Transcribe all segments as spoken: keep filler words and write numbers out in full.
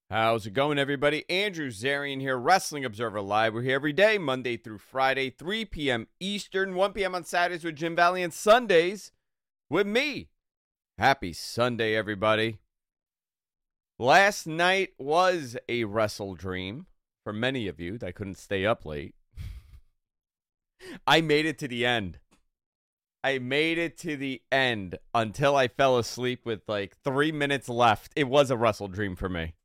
How's it going, everybody? Andrew Zarian here, Wrestling Observer Live. We're here every day, Monday through Friday, three p.m. Eastern, one p.m. on Saturdays with Jim Valley, and Sundays with me. Happy Sunday, everybody. Last night was a wrestle dream for many of you that couldn't stay up late. I made it to the end. I made it to the end until I fell asleep with like three minutes left. It was a wrestle dream for me.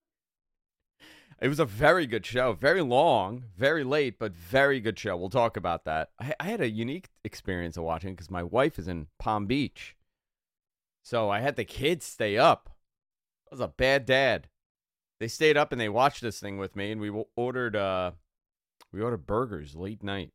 It was a very good show. Very long, very late, but very good show. We'll talk about that. I, I had a unique experience of watching because my wife is in Palm Beach. So I had the kids stay up. I was a bad dad. They stayed up and they watched this thing with me, and we ordered uh, we ordered burgers late night.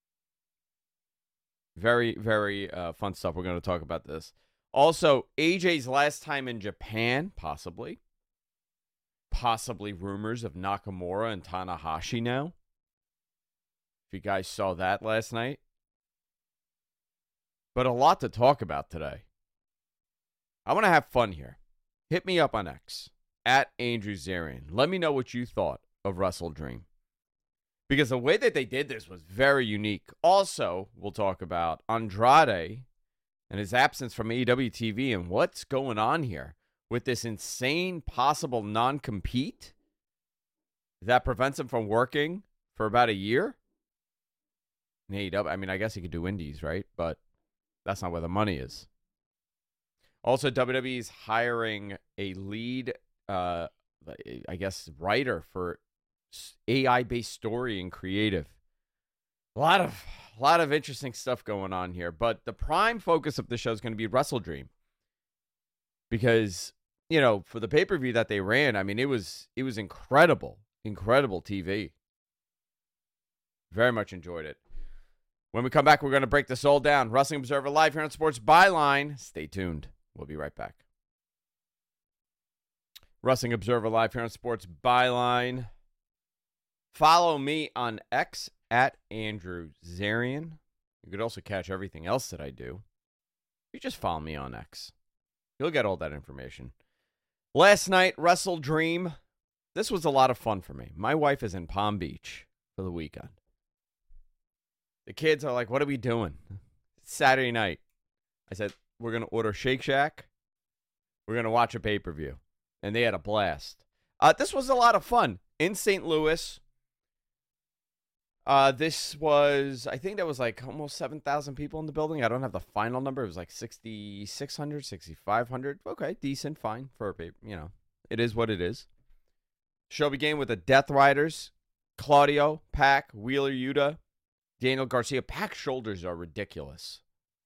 Very, very uh, fun stuff. We're going to talk about this. Also, A J's last time in Japan, possibly. Possibly rumors of Nakamura and Tanahashi now. If you guys saw that last night. But a lot to talk about today. I want to have fun here. Hit me up on X, at Andrew Zarian. Let me know what you thought of Wrestle Dream. Because the way that they did this was very unique. Also, we'll talk about Andrade and his absence from A E W T V and what's going on here with this insane possible non-compete that prevents him from working for about a year. In A E W, I mean, I guess he could do indies, right? But that's not where the money is. Also, W W E is hiring a lead, uh, I guess, writer for A I-based story and creative. A lot of, a lot of interesting stuff going on here. But the prime focus of the show is going to be Wrestle Dream. Because, you know, for the pay-per-view that they ran, I mean, it was it was incredible, incredible T V. Very much enjoyed it. When we come back, we're going to break this all down. Wrestling Observer Live here on Sports Byline. Stay tuned. We'll be right back. Wrestling Observer Live here on Sports Byline. Follow me on X at Andrew Zarian. You could also catch everything else that I do. You just follow me on X. You'll get all that information. Last night, Wrestle Dream. This was a lot of fun for me. My wife is in Palm Beach for the weekend. The kids are like, what are we doing? It's Saturday night. I said, we're going to order Shake Shack. We're going to watch a pay-per-view. And they had a blast. Uh, this was a lot of fun. In Saint Louis. Uh, this was, I think there was like almost seven thousand people in the building. I don't have the final number. It was like sixty-six hundred, sixty-five hundred. Okay, decent, fine for a paper. You know, it is what it is. Show began with the Death Riders, Claudio, Pac, Wheeler Yuta, Daniel Garcia. Pac's shoulders are ridiculous.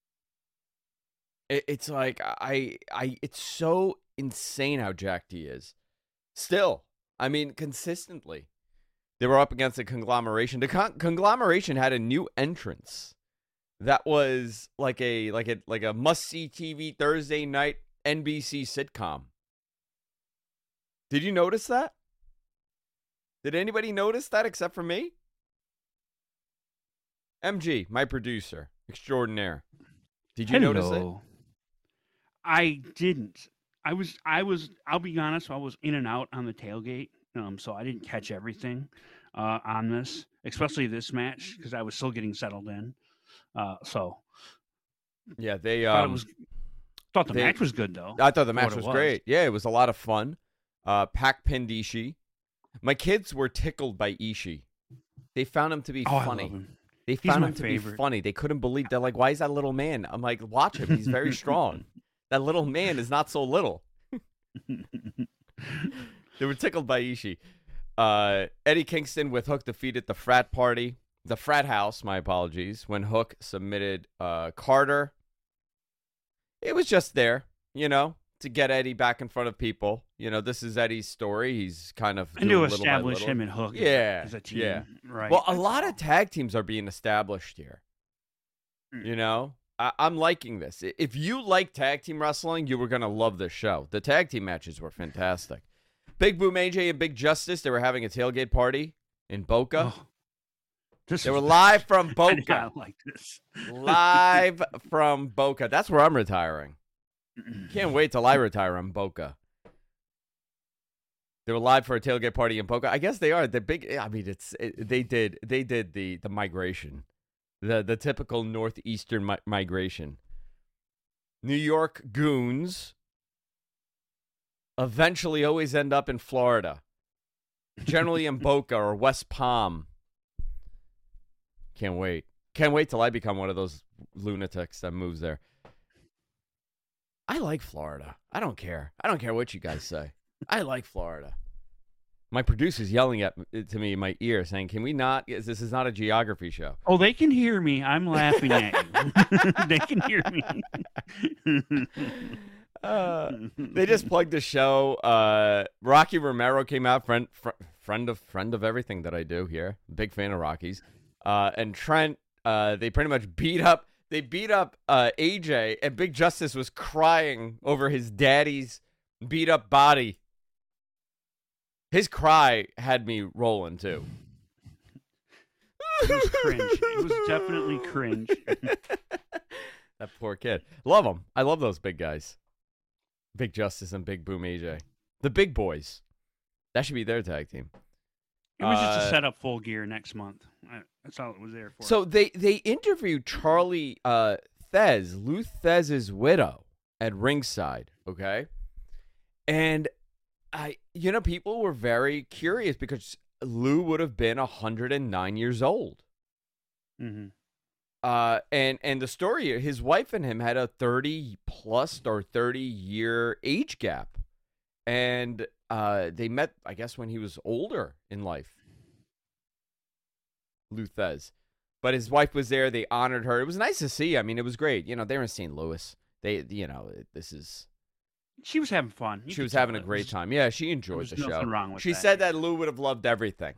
It, it's like, I, I, it's so insane how jacked he is. Still, I mean, consistently. They were up against a conglomeration. The con- conglomeration had a new entrance that was like a like a like a must-see T V Thursday night N B C sitcom. Did you notice that? Did anybody notice that except for me? M G, my producer extraordinaire. Did you Hello. notice it? I didn't. I was. I was. I'll be honest. I was in and out on the tailgate. Um, so I didn't catch everything uh, on this, especially this match, because I was still getting settled in. Uh, so Yeah, they thought, um, it was, thought the they, match was good though. I thought the match was, was was great. Yeah, it was a lot of fun. Uh, Pac pinned Ishii. My kids were tickled by Ishii. They found him to be oh, funny. I love him. They He's found my him to favorite. be funny. They couldn't believe. They're like, why is that little man? I'm like, watch him. He's very strong. That little man is not so little. They were tickled by Ishii. Uh, Eddie Kingston with Hook defeated the frat party, the frat house, my apologies, when Hook submitted uh, Carter. It was just there, you know, to get Eddie back in front of people. You know, this is Eddie's story. He's kind of and doing to little by establish little. him and Hook Yeah, as a team. yeah. Right. Well, a That's lot all. of tag teams are being established here. Mm. You know, I- I'm liking this. If you like tag team wrestling, you were going to love this show. The tag team matches were fantastic. Big Boom A J and Big Justice, they were having a tailgate party in Boca. Oh, this They is were live from I Boca. did not like this. Live from Boca. That's where I'm retiring. Can't wait till I retire on Boca. They were live for a tailgate party in Boca. I guess they are. The big. I mean, it's it, they did they did the the migration, the the typical northeastern mi- migration. New York goons eventually always end up in Florida, generally in Boca or West Palm. Can't wait. Can't wait till I become one of those lunatics that moves there. I like Florida. I don't care. I don't care what you guys say. I like Florida. My producer's yelling at to me in my ear saying, can we not, this is not a geography show. Oh, they can hear me. I'm laughing at you. They can hear me. uh, they just plugged the show. Uh, Rocky Romero came out, friend, fr- friend of friend of everything that I do here. Big fan of Rocky's. Uh, and Trent, uh, they pretty much beat up, they beat up uh, A J, and Big Justice was crying over his daddy's beat up body. His cry had me rolling, too. It was cringe. It was definitely cringe. That poor kid. Love them. I love those big guys. Big Justice and Big Boom A J. The big boys. That should be their tag team. It was just Uh, to set up Full Gear next month. I- That's all it was there for. So they, they interviewed Charlie uh, Thez, Lou Thesz's widow, at ringside, okay? And, I, you know, people were very curious because Lou would have been one hundred nine years old. Mm-hmm. Uh, and, and the story, his wife and him had a thirty-plus or thirty-year age gap. And uh, they met, I guess, when he was older in life. Lou Thesz. But his wife was there. They honored her. It was nice to see. I mean, it was great. You know, they were in Saint Louis. They, you know, this is... She was having fun. You She could was tell having a it great was- time. Yeah, she there enjoyed was the show. nothing wrong with She that. said that Lou would have loved everything.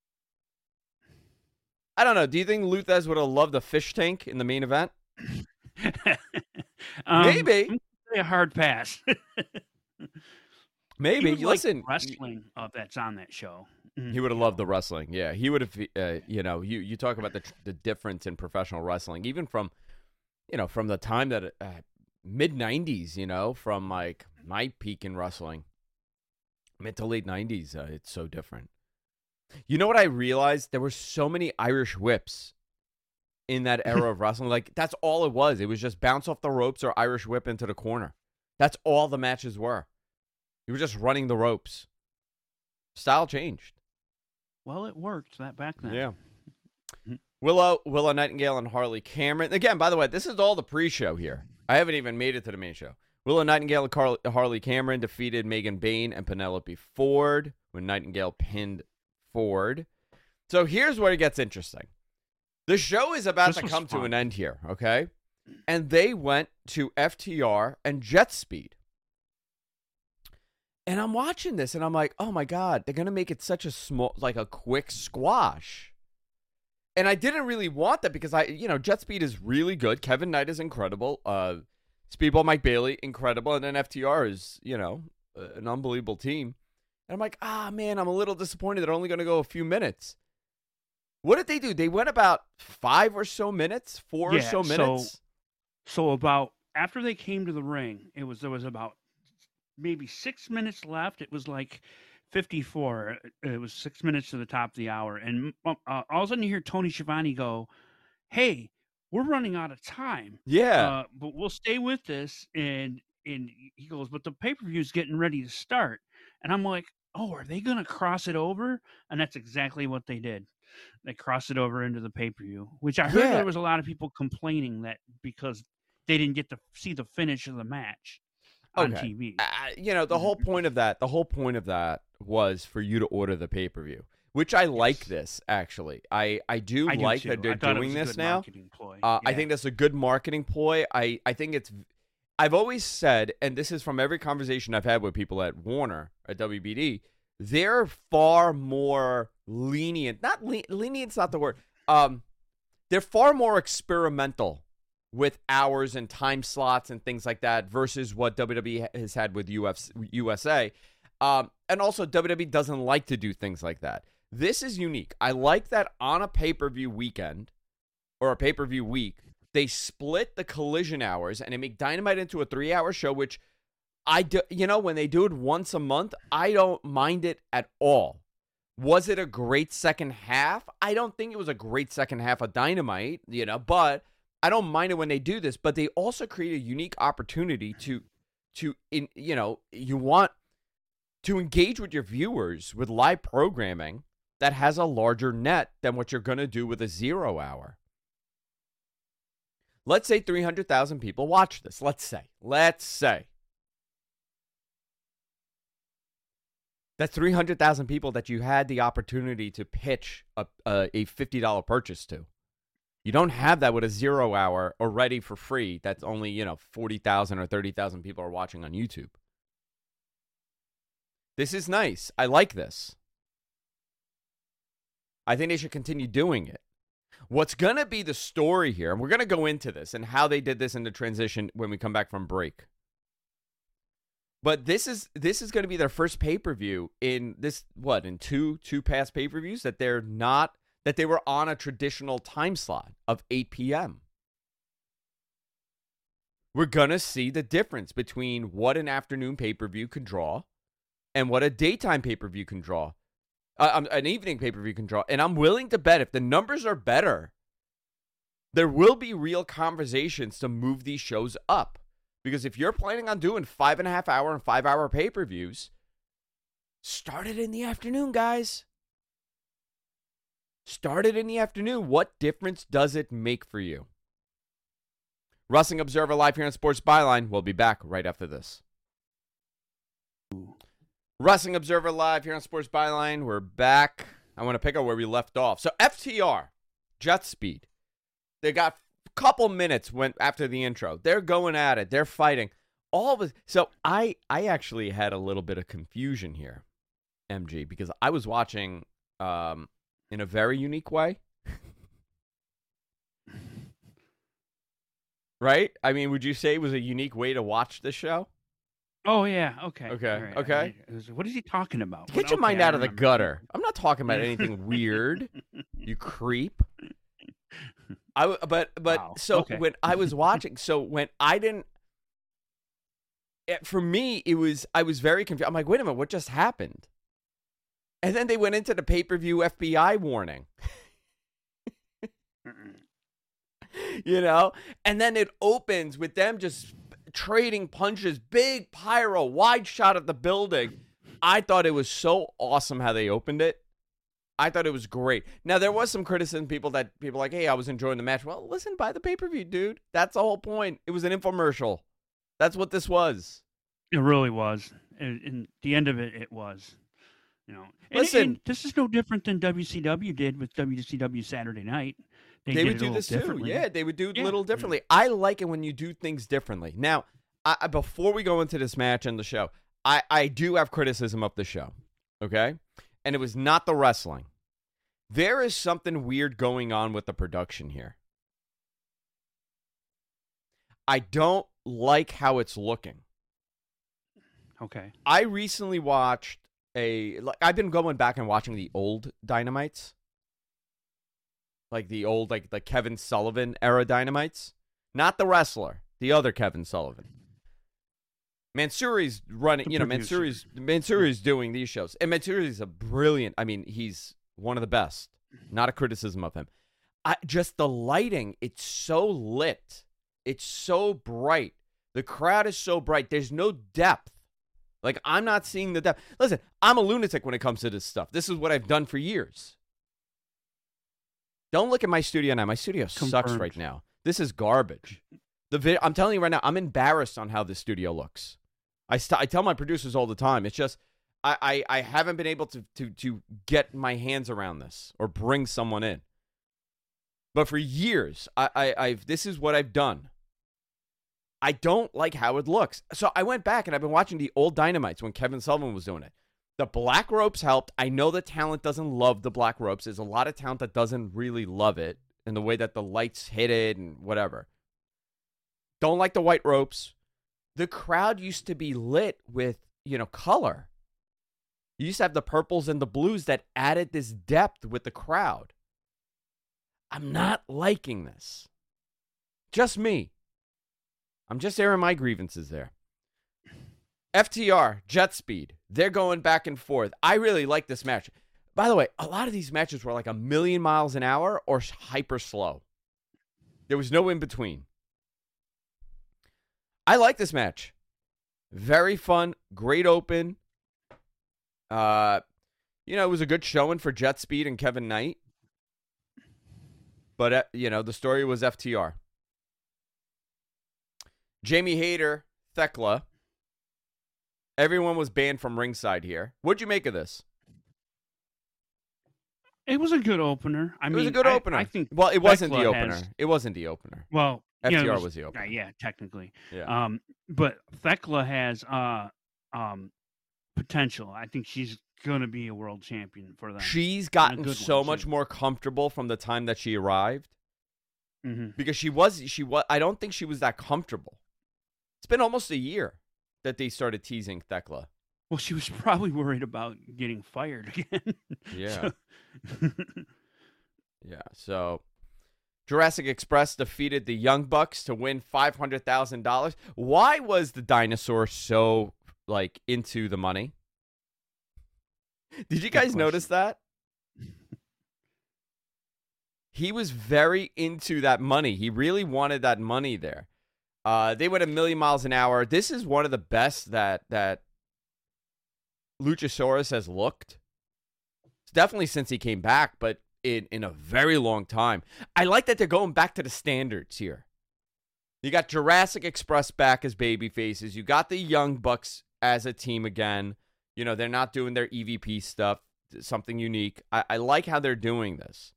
I don't know. Do you think Lou Thesz would have loved the fish tank in the main event? um, Maybe. I'm gonna say a hard pass. Maybe. He would like Listen, wrestling uh, that's on that show. Mm, he would have you loved know. the wrestling. Yeah, he would have. Uh, you know, you you talk about the tr- the difference in professional wrestling, even from, you know, from the time that uh, mid nineties. You know, from like my peak in wrestling, mid to late nineties. Uh, it's so different. You know what I realized? There were so many Irish whips in that era of wrestling. Like, that's all it was. It was just bounce off the ropes or Irish whip into the corner. That's all the matches were. You were just running the ropes. Style changed. Well, it worked that back then. Yeah. Mhm. Willow, Willow Nightingale and Harley Cameron. Again, by the way, this is all the pre-show here. I haven't even made it to the main show. Willow Nightingale and Carly, Harley Cameron defeated Megan Bain and Penelope Ford when Nightingale pinned Ford. So here's where it gets interesting. The show is about This to was come to fun. an end here, okay? And they went to F T R and Jet Speed. And I'm watching this and I'm like, oh my God, they're going to make it such a small, like a quick squash. And I didn't really want that because I, you know, Jet Speed is really good. Kevin Knight is incredible. Uh, Speedball Mike Bailey, incredible. And then F T R is, you know, uh, an unbelievable team. And I'm like, ah, man, I'm a little disappointed they're only going to go a few minutes. What did they do? They went about five or so minutes, four or Yeah, so so- minutes. So about after they came to the ring, it was there was about maybe six minutes left. It was like fifty-four. It was six minutes to the top of the hour, and uh, all of a sudden you hear Tony Schiavone go, "Hey, we're running out of time. Yeah. Uh, but we'll stay with this." And and he goes, "But the pay per view is getting ready to start." And I'm like, "Oh, are they going to cross it over?" And that's exactly what they did. They crossed it over into the pay per view, which I heard Yeah. there was a lot of people complaining that because they didn't get to see the finish of the match on Okay. T V. Uh, you know, the whole point of that, the whole point of that was for you to order the pay-per-view, which I like Yes. this, actually. I, I do I do like too. that they're I thought it doing was a this good now. marketing ploy. Uh, I Yeah. think that's a good marketing ploy. I, I think it's, I've always said, and this is from every conversation I've had with people at Warner, at W B D, they're far more lenient. Not le- lenient's not the word. Um, they're far more experimental with hours and time slots and things like that versus what W W E has had with U F C, U S A. Um, and also W W E doesn't like to do things like that. This is unique. I like that on a pay-per-view weekend or a pay-per-view week, they split the collision hours and they make Dynamite into a three-hour show, which I do, you know, when they do it once a month, I don't mind it at all. Was it a great second half? I don't think it was a great second half of Dynamite, you know, but I don't mind it when they do this. But they also create a unique opportunity to, to in, you know, you want to engage with your viewers with live programming that has a larger net than what you're going to do with a zero hour. Let's say three hundred thousand people watch this. Let's say, let's say. That's three hundred thousand people that you had the opportunity to pitch a, a, a fifty dollars purchase to. You don't have that with a zero hour already for free. That's only, you know, forty thousand or thirty thousand people are watching on YouTube. This is nice. I like this. I think they should continue doing it. What's going to be the story here, and we're going to go into this and how they did this in the transition when we come back from break. But this is this is going to be their first pay-per-view in this, what, in two two past pay-per-views that they're not, that they were on a traditional time slot of eight p.m. We're going to see the difference between what an afternoon pay-per-view can draw and what a daytime pay-per-view can draw. Uh, an evening pay-per-view can draw. And I'm willing to bet if the numbers are better, there will be real conversations to move these shows up. Because if you're planning on doing five and a half hour and five hour pay-per-views, start it in the afternoon, guys. Start it in the afternoon. What difference does it make for you? Wrestling Observer Live here on Sports Byline. We'll be back right after this. Wrestling Observer Live here on Sports Byline. We're back. I want to pick up where we left off. So F T R, Jet Speed. They got couple minutes went after the intro. They're going at it. They're fighting. All of it. So I I actually had a little bit of confusion here, M G, because I was watching um, in a very unique way. Right? I mean, would you say it was a unique way to watch the show? Oh, yeah. Okay. Okay. Right. Okay. I, I was, what is he talking about? Get What, your okay, mind I out of the remember. gutter. I'm not talking about anything weird. You creep. I but but Wow. so Okay. when I was watching, so when I didn't, it, for me it was I was very confused. I'm like, wait a minute, what just happened? And then they went into the pay-per-view F B I warning, you know, and then it opens with them just trading punches, big pyro, wide shot at the building. I thought it was so awesome how they opened it. I thought it was great. Now, there was some criticism, people that people like, hey, I was enjoying the match. Well, listen, buy the pay-per-view, dude. That's the whole point. It was an infomercial. That's what this was. It really was. And, and the end of it, it was. You know, and, Listen, and this is no different than W C W did with W C W Saturday Night. They, they did would it do a this little too. differently. Yeah, they would do it a Yeah. little differently. I like it when you do things differently. Now, I, I, before we go into this match and the show, I, I do have criticism of the show, okay? And it was not the wrestling. There is something weird going on with the production here. I don't like how it's looking. Okay. I recently watched a, like, I've been going back and watching the old Dynamites. Like the old, like the Kevin Sullivan era Dynamites. Not the wrestler, the other Kevin Sullivan. Mansouri's running, The you know, producer. Mansouri's, Mansouri's doing these shows. And Mansouri's a brilliant, I mean, he's one of the best. Not a criticism of him. I, just the lighting, it's so lit. It's so bright. The crowd is so bright. There's no depth. Like, I'm not seeing the depth. Listen, I'm a lunatic when it comes to this stuff. This is what I've done for years. Don't look at my studio now. My studio sucks Confirmed. right now. This is garbage. The vid- I'm telling you right now, I'm embarrassed on how this studio looks. I, st- I tell my producers all the time. It's just, I, I, I haven't been able to, to, to get my hands around this or bring someone in. But for years, I, I, I've this is what I've done. I don't like how it looks. So I went back and I've been watching the old Dynamites when Kevin Sullivan was doing it. The black ropes helped. I know the talent doesn't love the black ropes. There's a lot of talent that doesn't really love it and the way that the lights hit it and whatever. Don't like the white ropes. The crowd used to be lit with, you know, color. You used to have the purples and the blues that added this depth with the crowd. I'm not liking this. Just me. I'm just airing my grievances there. F T R, Jet Speed. They're going back and forth. I really like this match. By the way, a lot of these matches were like a million miles an hour or hyper slow. There was no in between. I like this match. Very fun. Great open. Uh, you know, it was a good showing for Jet Speed and Kevin Knight. But, uh, you know, the story was F T R. Jamie Hayter, Thekla. Everyone was banned from ringside here. What'd you make of this? It was a good opener. I it mean, was a good I, opener. I think well, it wasn't Thekla the opener. has, it wasn't the opener. Well, F T R yeah, was, was the opener. Uh, yeah, technically. Yeah. Um, but Thekla has uh, um, potential. I think she's going to be a world champion for them. She's gotten so one, much too. more comfortable from the time that she arrived. Mm-hmm. Because she was, she was. I don't think she was that comfortable. It's been almost a year that they started teasing Thekla. Well, she was probably worried about getting fired again. Yeah. Yeah. So, Jurassic Express defeated the Young Bucks to win five hundred thousand dollars. Why was the dinosaur so, like, into the money? Did you guys notice that? He was very into that money. He really wanted that money there. Uh, they went a million miles an hour. This is one of the best that that Luchasaurus has looked. It's definitely since he came back, but in, in a very long time. I like that they're going back to the standards here. You got Jurassic Express back as baby faces. You got the Young Bucks as a team again. You know, they're not doing their E V P stuff, something unique. I, I like how they're doing this.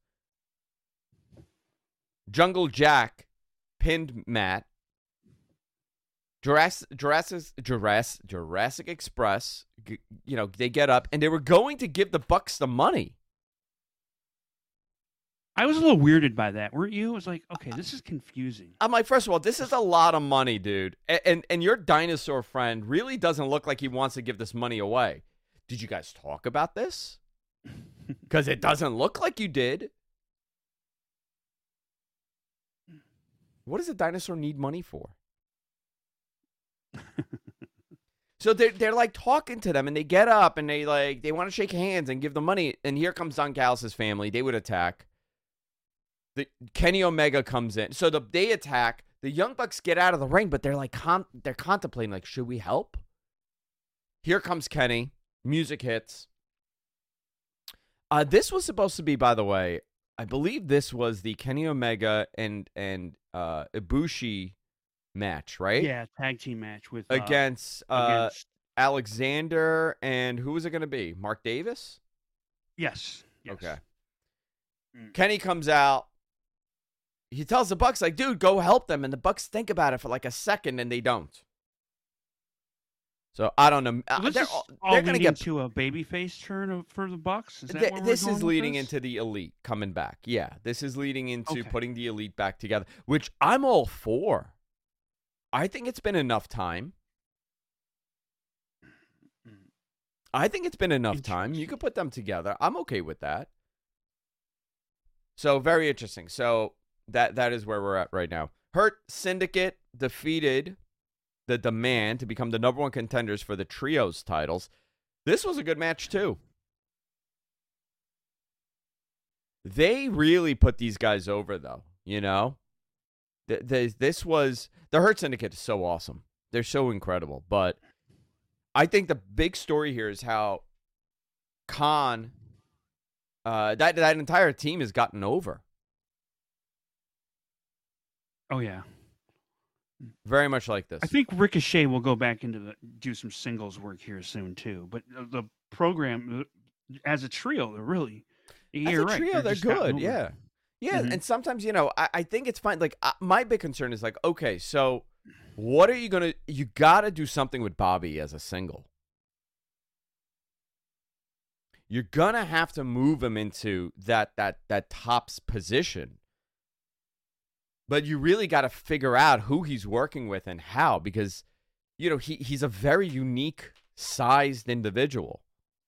Jungle Jack pinned Matt. Jurassic, Jurassic, Jurassic, Jurassic Express, you know, they get up, and they were going to give the Bucks the money. I was a little weirded by that, weren't you? It was like, okay, this is confusing. I'm like, first of all, this is a lot of money, dude. And, and, and your dinosaur friend really doesn't look like he wants to give this money away. Did you guys talk about this? Because it doesn't look like you did. What does a dinosaur need money for? So they're, they're like talking to them, and they get up, and they like they want to shake hands and give them money. And here comes Don Callis' family. They would attack. The Kenny Omega comes in. So the, they attack. The Young Bucks get out of the ring, but they're like con- they're contemplating, like, should we help? Here comes Kenny. Music hits. Uh, this was supposed to be, by the way, I believe this was the Kenny Omega and and uh, Ibushi match, right? Yeah, tag team match with uh, against, uh, against Alexander, and who was it going to be? Mark Davis? Yes. yes. Okay. Mm. Kenny comes out. He tells the Bucks, like, dude, go help them. And the Bucks think about it for like a second, and they don't. So I don't know. So this they're is all, all they're going to get to a babyface turn of, for the Bucks. Is that th- where this we're going is with leading this? into the Elite coming back. Yeah, this is leading into Okay. putting the Elite back together, which I'm all for. I think it's been enough time. I think it's been enough time. You could put them together. I'm okay with that. So very interesting. So that that is where we're at right now. Hurt Syndicate defeated the Demand to become the number one contenders for the Trios titles. This was a good match too. They really put these guys over, though. You know, the, the, this was the Hurt Syndicate is so awesome. They're so incredible. But I think the big story here is how Khan, uh, that that entire team has gotten over. Oh yeah, very much like this. I think Ricochet will go back into the do some singles work here soon too. But the program as a trio, they're really as you're a right, trio, they're, they're good. Yeah, yeah. Mm-hmm. And sometimes, you know, I, I think it's fine. Like uh, my big concern is like, okay, so what are you gonna? You got to do something with Bobby as a single. You're gonna have to move him into that that that tops position. But you really got to figure out who he's working with and how, because, you know, he, he's a very unique sized individual.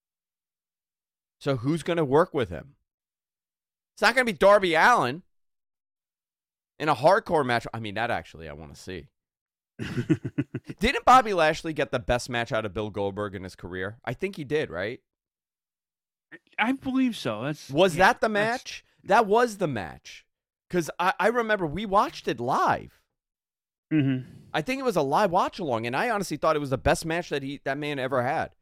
So who's going to work with him? It's not going to be Darby Allin in a hardcore match. I mean, that actually I want to see. Didn't Bobby Lashley get the best match out of Bill Goldberg in his career? I think he did, right? I believe so. That's Was yeah, that the match? That was the match. Because I, I remember we watched it live. Mm-hmm. I think it was a live watch along, and I honestly thought it was the best match that he that man ever had.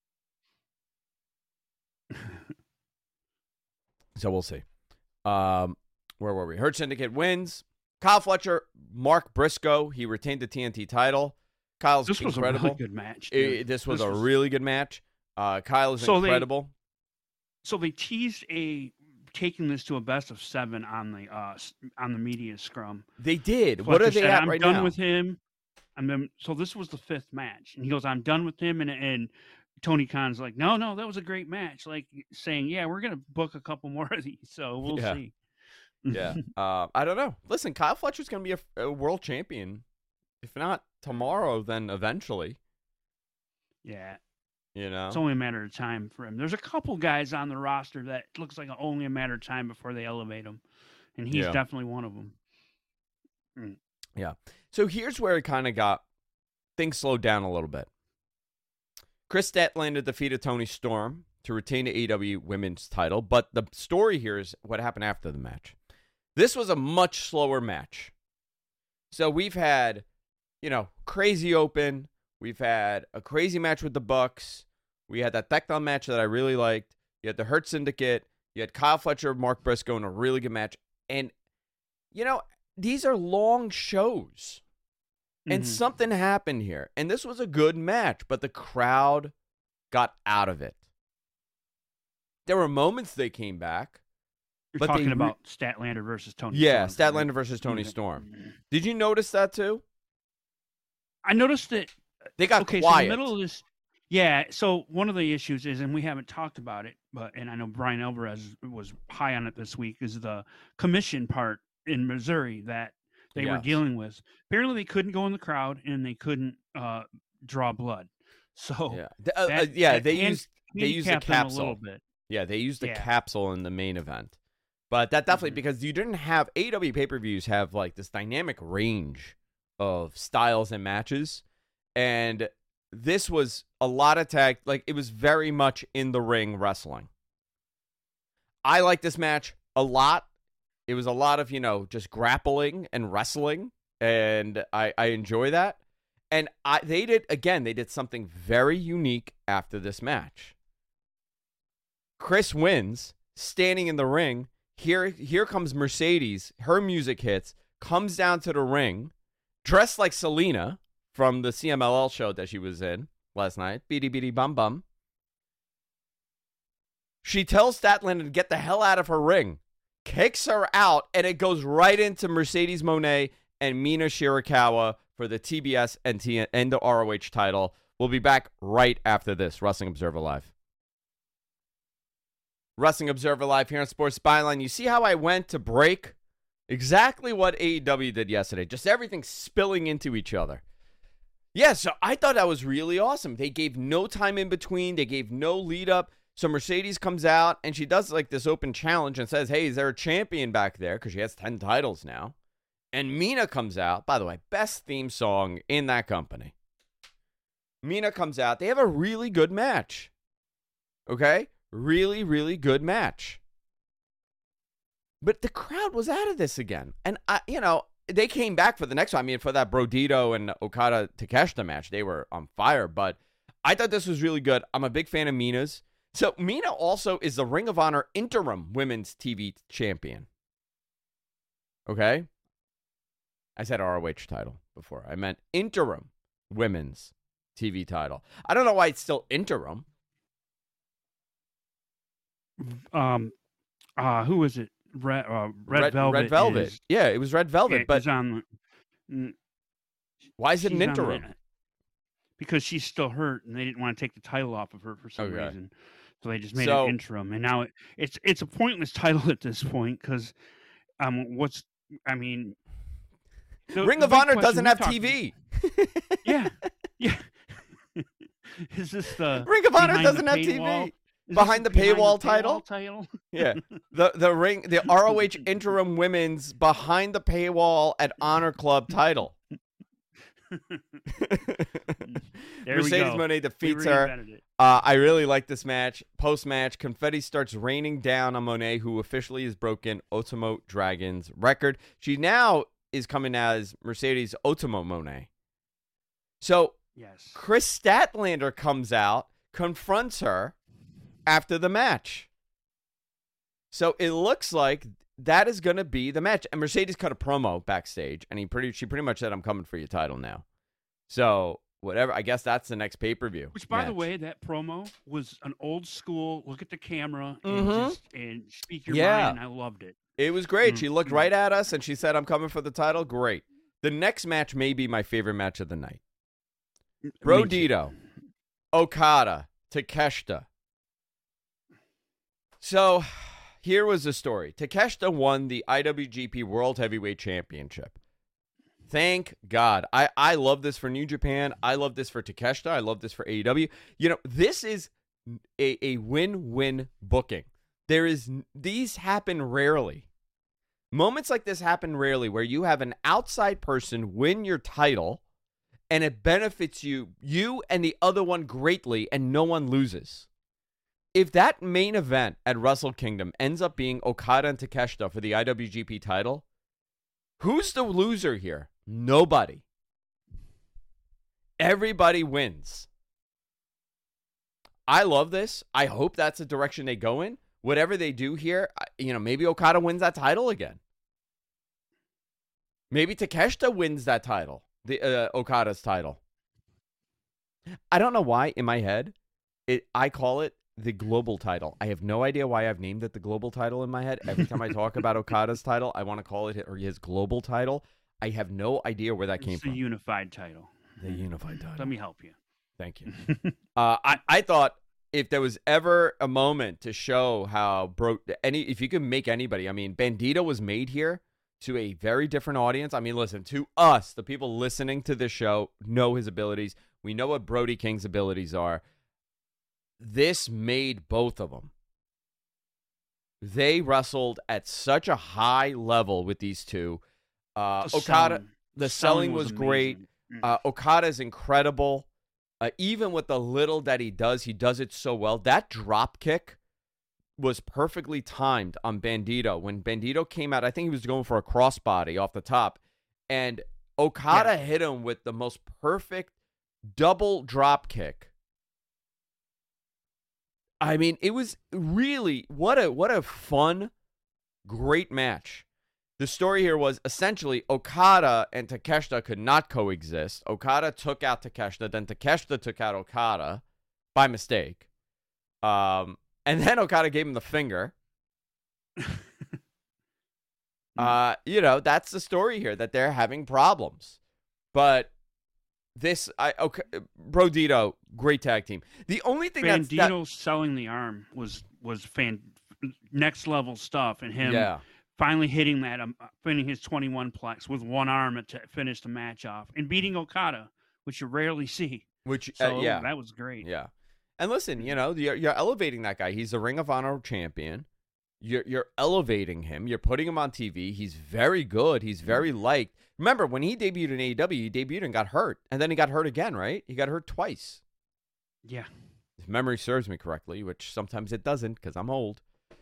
So we'll see. Um, where were we? Hurt Syndicate wins. Kyle Fletcher, Mark Briscoe, he retained the T N T title. Kyle's this was incredible. a really good match. It, this was this a was... really good match. Uh, Kyle is so incredible. They, so they teased a taking this to a best of seven on the uh, on the media scrum. They did. Fletcher what are they said, at I'm right done now? with him. I'm done. So this was the fifth match, and he goes, "I'm done with him." And and Tony Khan's like, "No, no, that was a great match." Like saying, "Yeah, we're gonna book a couple more of these, so we'll yeah. see." yeah, uh, I don't know. Listen, Kyle Fletcher's gonna be a, a world champion. If not tomorrow, then eventually. Yeah. You know, it's only a matter of time for him. There's a couple guys on the roster that looks like only a matter of time before they elevate him, and he's yeah. definitely one of them. Mm. Yeah. So here's where it kind of got things slowed down a little bit. Chris Statlander defeated Tony Storm to retain the A E W Women's title, but the story here is what happened after the match. This was a much slower match. So we've had, you know, crazy open. We've had a crazy match with the Bucks. We had that Tech Down match that I really liked. You had the Hurt Syndicate. You had Kyle Fletcher, Mark Briscoe in a really good match. And, you know, these are long shows. Mm-hmm. And something happened here. And this was a good match, but the crowd got out of it. There were moments they came back. You're but talking re- about Statlander versus Tony yeah, Storm. Yeah, Statlander versus Tony mm-hmm. Storm. Did you notice that too? I noticed that they got okay, quiet. So in the middle of this, yeah. So one of the issues is, and we haven't talked about it, but and I know Brian Alvarez was high on it this week, is the commission part in Missouri that they yes. were dealing with. Apparently, they couldn't go in the crowd and they couldn't uh, draw blood. So yeah, the, uh, that, uh, yeah, that they used they used a capsule a little bit. Yeah, they used the yeah. capsule in the main event. But that definitely, mm-hmm. because you didn't have, A E W pay-per-views have like this dynamic range of styles and matches. And this was a lot of tag, like it was very much in the ring wrestling. I like this match a lot. It was a lot of, you know, just grappling and wrestling. And I, I enjoy that. And I they did, again, they did something very unique after this match. Chris wins, standing in the ring. Here, here comes Mercedes. Her music hits, comes down to the ring, dressed like Selena from the C M L L show that she was in last night. Beady beady bum bum. She tells Statlander to get the hell out of her ring, kicks her out, and it goes right into Mercedes Moné and Mina Shirakawa for the T B S and, T- and the R O H title. We'll be back right after this. Wrestling Observer Live. Wrestling Observer Live here on Sports Byline. You see how I went to break? Exactly what A E W did yesterday. Just everything spilling into each other. Yeah, so I thought that was really awesome. They gave no time in between. They gave no lead up. So Mercedes comes out and she does like this open challenge and says, hey, is there a champion back there? Because she has ten titles now. And Mina comes out. By the way, best theme song in that company. Mina comes out. They have a really good match. Okay? Really, really good match. But the crowd was out of this again. And, I, you know, they came back for the next one. I mean, for that Brodito and Okada Takeshita match, they were on fire. But I thought this was really good. I'm a big fan of Mina's. So Mina also is the Ring of Honor interim women's T V champion. Okay? I said R O H title before. I meant interim women's T V title. I don't know why it's still interim. Um, uh, who is it? Red, uh, Red, Red Velvet. Red Velvet. Is, yeah, it was Red Velvet. Yeah, but on, mm, why is it an interim? The, because she's still hurt, and they didn't want to take the title off of her for some okay. reason. So they just made so, it interim, and now it, it's it's a pointless title at this point because, um, what's I mean, the, Ring the of Honor doesn't have T V. yeah, yeah. Is this the Ring of Honor doesn't have T V? Behind the paywall, behind the paywall title? title? Yeah. The the ring the R O H interim women's behind the paywall at Honor Club title. There we Mercedes go. Moné We defeats her. reinvented it. Uh, I really like this match. Post-match, confetti starts raining down on Moné, who officially has broken Ultimo Dragon's record. She now is coming as Mercedes Ultimo Moné. So Yes. Chris Statlander comes out, confronts her after the match. So it looks like that is going to be the match. And Mercedes cut a promo backstage, and he pretty she pretty much said, "I'm coming for your title now." So whatever, I guess that's the next pay-per-view. Which, by match. the way, that promo was an old school look at the camera and, Mhm. just, and speak your Yeah. mind. And I loved it. It was great. Mm, She looked mm. right at us, and she said, "I'm coming for the title." Great. The next match may be my favorite match of the night. Me too. Brodito, Okada, Takeshita. So here was the story. Takeshita won the I W G P World Heavyweight Championship. Thank God. I, I love this for New Japan. I love this for Takeshita. I love this for A E W. You know, this is a, a win-win booking. There is these happen rarely. Moments like this happen rarely where you have an outside person win your title and it benefits you, you and the other one greatly, and no one loses. If that main event at Wrestle Kingdom ends up being Okada and Takeshita for the I W G P title, who's the loser here? Nobody. Everybody wins. I love this. I hope that's the direction they go in. Whatever they do here, you know, maybe Okada wins that title again. Maybe Takeshita wins that title, the uh, Okada's title. I don't know why in my head, it I call it the global title. I have no idea why I've named it the global title in my head. Every time I talk about Okada's title, I want to call it or his global title. I have no idea where that came It's from. the unified title. The unified title. Let me help you. Thank you. uh, I, I thought if there was ever a moment to show how bro any if you could make anybody, I mean, Bandito was made here to a very different audience. I mean, listen, to us, the people listening to this show know his abilities. We know what Brody King's abilities are. This made both of them. They wrestled at such a high level with these two. Uh, The Okada, selling- the selling was great. amazing. Mm. Uh, Okada's incredible. Uh, even with the little that he does, he does it so well. That drop kick was perfectly timed on Bandito. When Bandito came out, I think he was going for a crossbody off the top. And Okada Yeah. hit him with the most perfect double drop kick. I mean, it was really, what a what a fun, great match. The story here was essentially Okada and Takeshita could not coexist. Okada took out Takeshita, then Takeshita took out Okada by mistake. Um, and then Okada gave him the finger. uh, you know, that's the story here, that they're having problems. But this, I okay, Brodito, great tag team. The only thing that's that, Bandito selling the arm was was fan next level stuff, and him yeah. finally hitting that, um, finishing his twenty-one plex with one arm to finish the match off and beating Okada, which you rarely see. Which, So uh, yeah. that was great. Yeah. And listen, you know, you're, you're elevating that guy. He's a Ring of Honor champion. You're, you're elevating him. You're putting him on T V. He's very good. He's very liked. Remember, when he debuted in A E W, he debuted and got hurt. And then he got hurt again, right? He got hurt twice. Yeah. If memory serves me correctly, which sometimes it doesn't because I'm old.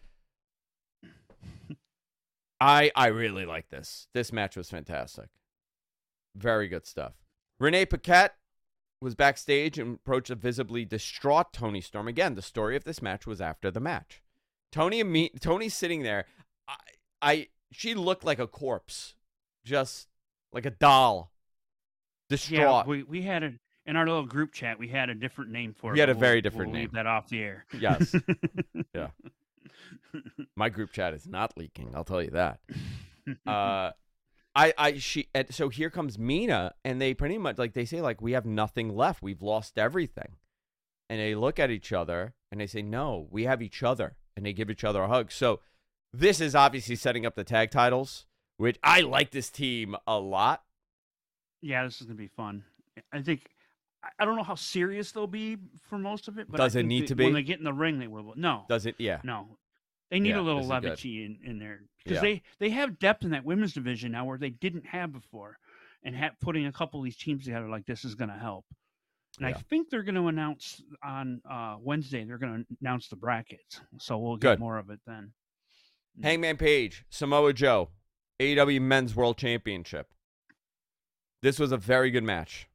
I I really like this. This match was fantastic. Very good stuff. Renee Paquette was backstage and approached a visibly distraught Tony Storm. Again, the story of this match was after the match. Tony and me, Tony's sitting there. I, I she looked like a corpse, just like a doll, distraught. Yeah, we, we had a in our little group chat. We had a different name for it. We had but a very we'll- different we'll name. Leave that off the air. Yes. Yeah. My group chat is not leaking. I'll tell you that. Uh, I, I, she. And so here comes Mina, and they pretty much like they say like we have nothing left. We've lost everything, and they look at each other and they say, "No, we have each other," and they give each other a hug. So this is obviously setting up the tag titles, which I like this team a lot. Yeah, this is gonna be fun. I think I- I don't know how serious they'll be for most of it, but Does I it think need that to be? when they get in the ring? They will. No, Does it? Yeah. no, they need Yeah, a little this is good. levity in, in there because Yeah. they they have depth in that women's division now where they didn't have before, and ha- putting a couple of these teams together like this is going to help. And Yeah. I think they're going to announce on uh, Wednesday. They're going to announce the brackets, so we'll get Good. more of it then. Hangman Page, Samoa Joe, A E W Men's World Championship. This was a very good match.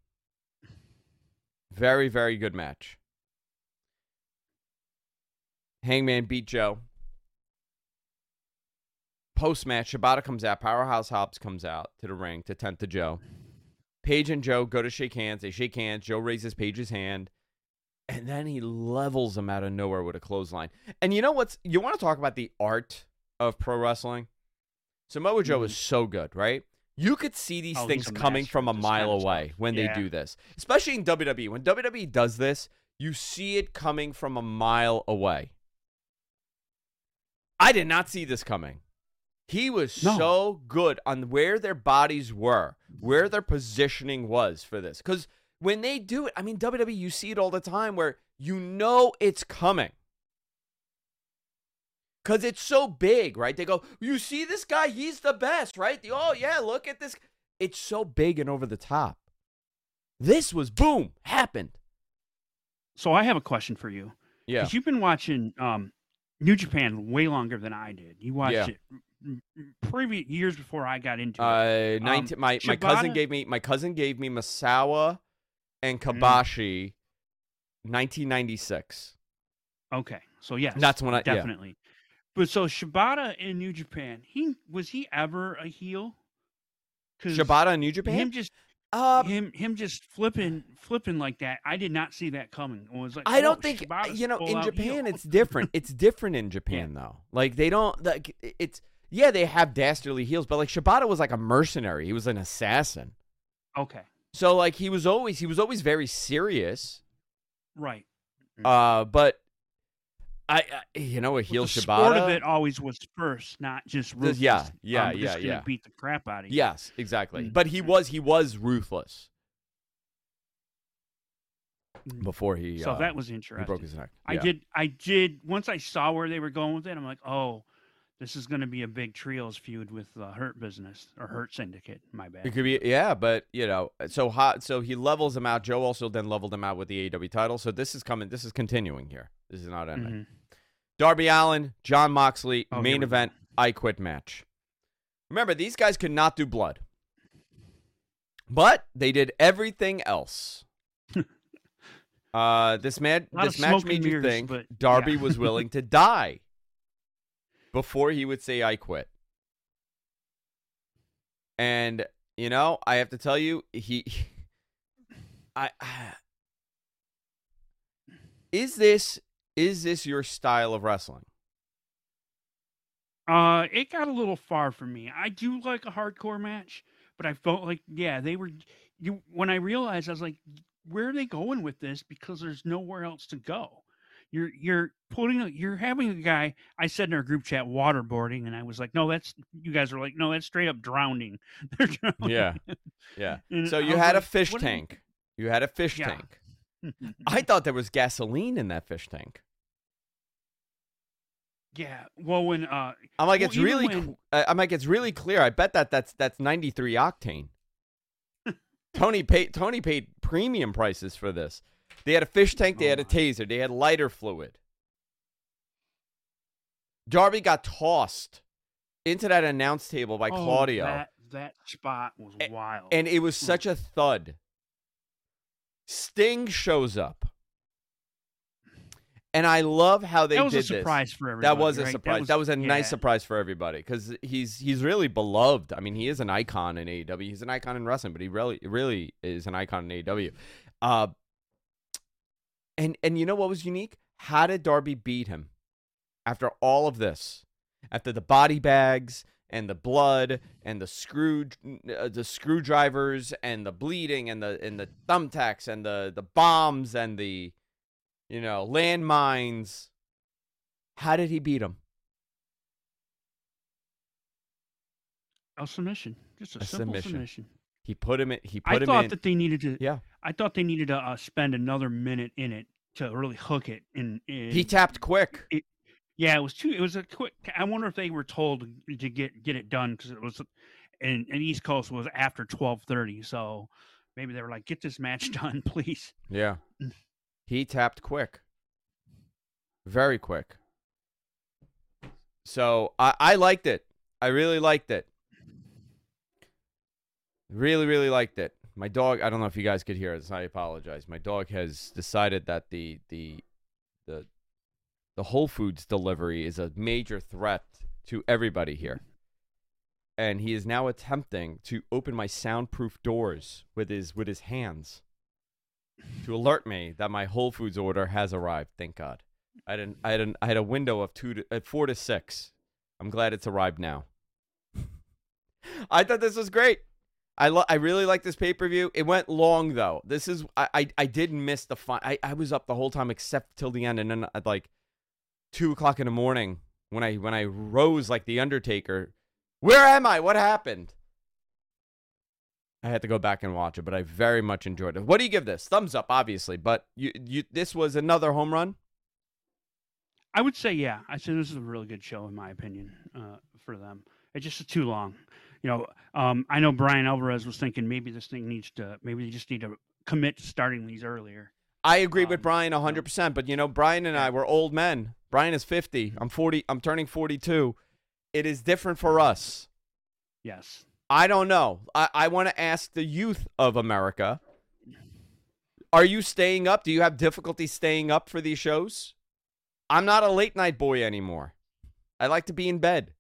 Very, very good match. Hangman beat Joe. Post-match, Shibata comes out. Powerhouse Hobbs comes out to the ring to tend to Joe. Page and Joe go to shake hands. They shake hands. Joe raises Page's hand. And then he levels him out of nowhere with a clothesline. And you know what's... You want to talk about the art of pro wrestling? Samoa Joe mm-hmm. is so good, right? You could see these oh, things coming from a mile away stuff. when yeah. they do this. Especially in W W E. When W W E does this, you see it coming from a mile away. I did not see this coming. He was no. so good on where their bodies were, where their positioning was for this. Because when they do it, I mean, W W E, you see it all the time where you know it's coming. Because it's so big, right? They go, you see this guy? He's the best, right? Oh, yeah, look at this. It's so big and over the top. This was, boom, happened. So I have a question for you. Yeah. Because you've been watching um, New Japan way longer than I did. You watched yeah. it previous years before I got into it. Uh, nineteen, um, my Shibata, my cousin gave me my cousin gave me Misawa and Kabashi, mm. nineteen ninety-six. Okay, so yes, that's when I definitely. Yeah. But so Shibata in New Japan, he was he ever a heel? Shibata in New Japan, him just um, him him just flipping flipping like that. I did not see that coming. It was like I don't oh, think Shibata's you know in Japan heel. it's different. It's different in Japan yeah. though. Like they don't like it's. Yeah, they have dastardly heels, but like Shibata was like a mercenary. He was an assassin. Okay. So like he was always he was always very serious. Right. Uh, but I, I you know a heel the Shibata. Sport of it always was first, not just ruthless. Yeah, yeah, I'm yeah, just yeah. Gonna beat the crap out of you. Yes, exactly. Mm-hmm. But he was he was ruthless before he. So uh, that was interesting. He broke his neck. I yeah. did. I did. Once I saw where they were going with it, I'm like, oh. This is going to be a big trios feud with the uh, Hurt Business or Hurt Syndicate. My bad. It could be, yeah, but you know, so hot. So he levels him out. Joe also then leveled him out with the A E W title. So this is coming. This is continuing here. This is not ending. Mm-hmm. Darby Allin, John Moxley, oh, main event. Go. I Quit match. Remember, these guys could not do blood, but they did everything else. uh, this man, this match made you mirrors, think but, Darby yeah. was willing to die before he would say, I quit. And, you know, I have to tell you, he, I, is this, is this your style of wrestling? Uh, it got a little far for me. I do like a hardcore match, but I felt like, yeah, they were, you, when I realized, I was like, where are they going with this? Because there's nowhere else to go. You're you're putting a, you're having a guy. I said in our group chat waterboarding, and I was like, no, that's you guys are like, no, that's straight up drowning. They're drowning. Yeah, yeah. And so you I had like, a fish what tank. You... you had a fish yeah. tank. I thought there was gasoline in that fish tank. Yeah. Well, when uh, I'm like, well, it's really. when... I'm like, it's really clear. I bet that that's that's ninety-three octane. Tony paid Tony paid premium prices for this. They had a fish tank. They had a taser. They had lighter fluid. Darby got tossed into that announce table by oh, Claudio. That, that spot was and, wild. And it was such a thud. Sting shows up. And I love how they did this. That was a surprise this. for everybody. That was a right? surprise. That was, that was a yeah. nice surprise for everybody because he's he's really beloved. I mean, he is an icon in A E W. He's an icon in wrestling, but he really really is an icon in A E W. Uh, and and you know what was unique? How did Darby beat him after all of this? After the body bags and the blood and the screw uh, the screwdrivers and the bleeding and the and the thumbtacks and the the bombs and the you know, landmines. How did he beat him? A submission, just a, a simple submission. submission. He put him in. He put I him thought in. that they needed to. Yeah. I thought they needed to uh, spend another minute in it to really hook it. In, in he tapped quick. It, yeah, it was too. It was a quick. I wonder if they were told to get get it done because it was. and, and East Coast was after twelve thirty. So maybe they were like, get this match done, please. Yeah. He tapped quick. Very quick. So I, I liked it. I really liked it. Really, really liked it. My dog, I don't know if you guys could hear this. I apologize. My dog has decided that the the the the Whole Foods delivery is a major threat to everybody here. And he is now attempting to open my soundproof doors with his with his hands to alert me that my Whole Foods order has arrived. Thank God. I had an, I had an, I had a window of two to uh, four to six. I'm glad it's arrived now. I thought this was great. I lo- I really like this pay-per-view. It went long though. This is I I, I did miss the fun. I, I was up the whole time except till the end, and then at like two o'clock in the morning when I when I rose like the Undertaker. Where am I? What happened? I had to go back and watch it, but I very much enjoyed it. What do you give this? Thumbs up, obviously, but you you this was another home run. I would say, yeah. I said this is a really good show, in my opinion, uh, for them. It just is too long. You know, um, I know Brian Alvarez was thinking maybe this thing needs to, maybe they just need to commit to starting these earlier. I agree um, with Brian one hundred percent, but, you know, Brian and I, we're old men. Brian is fifty. I'm forty. I'm turning forty-two. It is different for us. Yes. I don't know. I, I want to ask the youth of America, are you staying up? Do you have difficulty staying up for these shows? I'm not a late night boy anymore. I like to be in bed.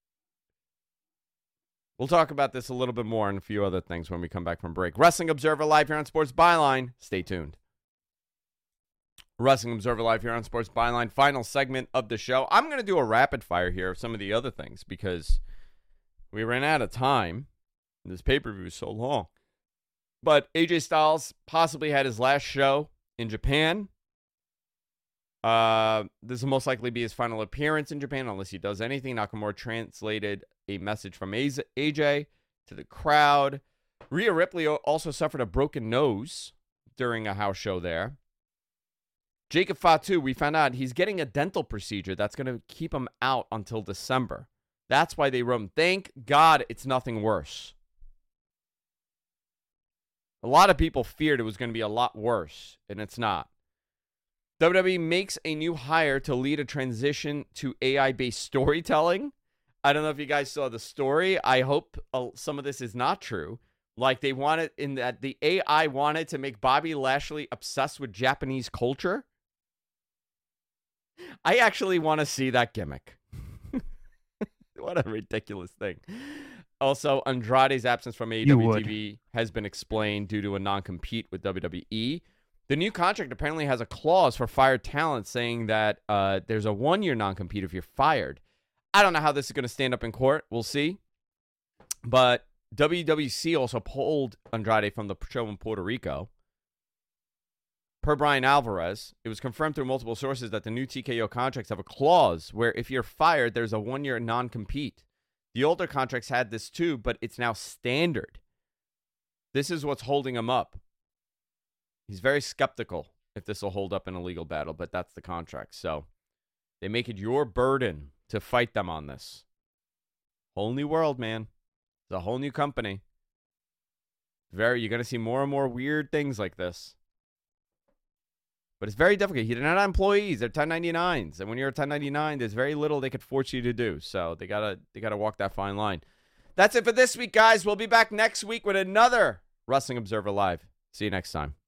We'll talk about this a little bit more and a few other things when we come back from break. Wrestling Observer Live here on Sports Byline. Stay tuned. Wrestling Observer Live here on Sports Byline. Final segment of the show. I'm going to do a rapid fire here of some of the other things because we ran out of time. This pay-per-view is so long. But A J Styles possibly had his last show in Japan. Uh, this will most likely be his final appearance in Japan unless he does anything. Nakamura translated a message from A J to the crowd. Rhea Ripley also suffered a broken nose during a house show there. Jacob Fatu, we found out he's getting a dental procedure that's going to keep him out until December. That's why they wrote him. Thank God it's nothing worse. A lot of people feared it was going to be a lot worse, and it's not. W W E makes a new hire to lead a transition to A I-based storytelling. I don't know if you guys saw the story. I hope uh, some of this is not true. Like they wanted in that the A I wanted to make Bobby Lashley obsessed with Japanese culture. I actually want to see that gimmick. What a ridiculous thing. Also, Andrade's absence from A E W T V has been explained due to a non-compete with W W E. The new contract apparently has a clause for fired talent saying that uh, there's a one-year non-compete if you're fired. I don't know how this is going to stand up in court. We'll see. But W W C also pulled Andrade from the show in Puerto Rico. Per Brian Alvarez, it was confirmed through multiple sources that the new T K O contracts have a clause where if you're fired, there's a one-year non-compete. The older contracts had this too, but it's now standard. This is what's holding him up. He's very skeptical if this will hold up in a legal battle, but that's the contract. So they make it your burden to fight them on this. Whole new world, man. It's a whole new company. Very, you're going to see more and more weird things like this. But it's very difficult. They're not employees. They're ten ninety-nines. And when you're a ten ninety-nine, there's very little they could force you to do. So they got to they got to walk that fine line. That's it for this week, guys. We'll be back next week with another Wrestling Observer Live. See you next time.